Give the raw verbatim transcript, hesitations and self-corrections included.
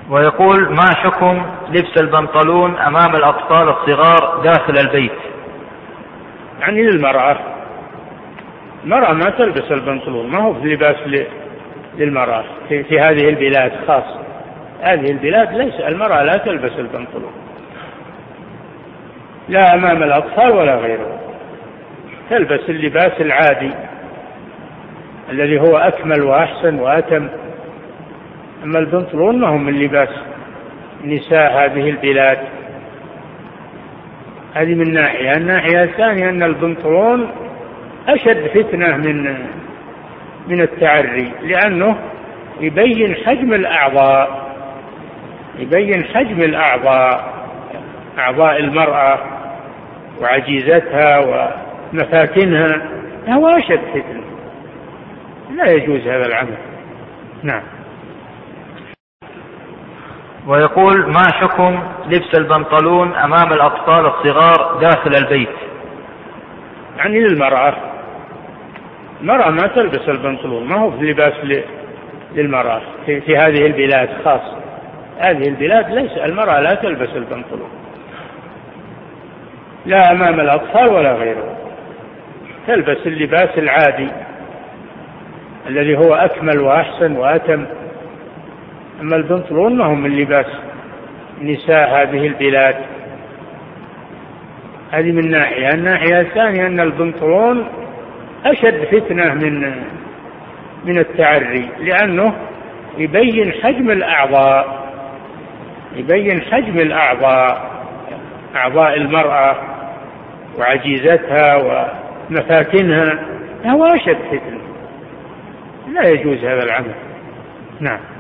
ويقول: ما حكم لبس البنطلون أمام الأطفال الصغار داخل البيت؟ يعني للمرأة، المرأة ما تلبس البنطلون، ما هو في لباس للمرأة في, في هذه البلاد خاصة. هذه البلاد ليس المرأة لا تلبس البنطلون، لا أمام الأطفال ولا غيره، تلبس اللباس العادي الذي هو أكمل وأحسن وأتم. أما البنطلون ما هو من لباس نساء هذه البلاد. هذه من ناحية. الناحية الثانية أن البنطلون أشد فتنة من من التعري، لأنه يبين حجم الأعضاء، يبين حجم الأعضاء أعضاء المرأة وعجيزتها ومفاتنها، هو أشد فتنة، لا يجوز هذا العمل. نعم. ويقول: ما حكم لبس البنطلون أمام الأطفال الصغار داخل البيت؟ يعني للمرأة، المرأة ما تلبس البنطلون، ما هو في لباس للمرأة في, في هذه البلاد خاصة. هذه البلاد ليس المرأة لا تلبس البنطلون، لا أمام الأطفال ولا غيره، تلبس اللباس العادي الذي هو أكمل وأحسن وأتم. أما البنطلون ما هو من لباس نساء هذه البلاد. هذه من ناحية. الناحية الثانية أن البنطلون أشد فتنة من من التعري، لأنه يبين حجم الأعضاء، يبين حجم الأعضاء أعضاء المرأة وعجيزتها ومفاتنها، هو أشد فتنة، لا يجوز هذا العمل. نعم.